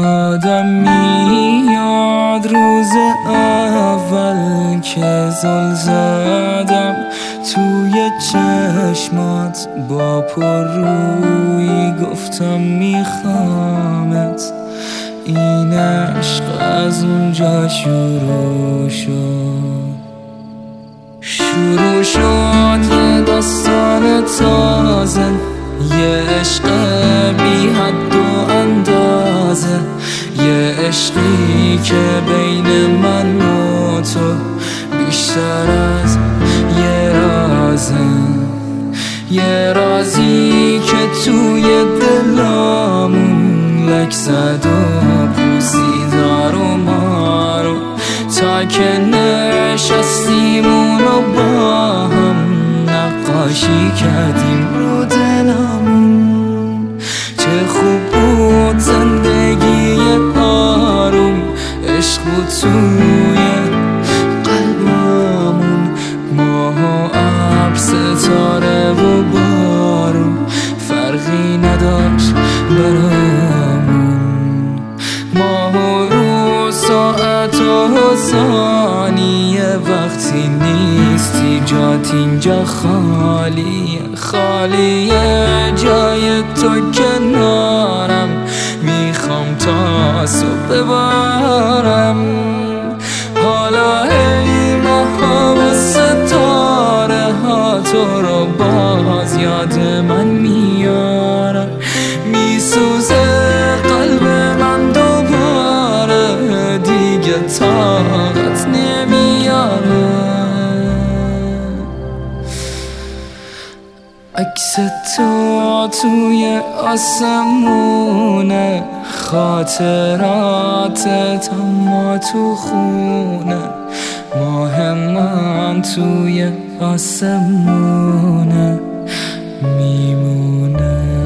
یادم میاد روز اول که زل زدم توی چشمات، با پررویی گفتم میخوامت. این عشق از اونجا شروع شد یه داستان تازه، یه عشق بی حد و اندازه، یه عشقی که بین من و تو بیشتر از یه رازه، یه رازی که توی دلامون لک زد و پوسیدار و مارو، تا که نشستیم و با هم نقاشی کردیم رو دلمون. چه خوب بود زندگی آروم، عشق بود توی قلبمون، ماه و ابر، ستاره و بارون فرقی نداشت برامون. ماه و روز، ساعت و ثانیه، وقتی نیستی جات اینجا خالیه، خالیه جای تو کنارم، میخوام تا صبح ببارم. حالا ای ماه و ستاره ها تو رو باز یاد من میارم، میسوزه قلب من دوباره، دیگه طاقت نمیاره. عکس تو توی آسمونه، خاطراتت اما تو خونه، ماه من توی آسمونه میمونه.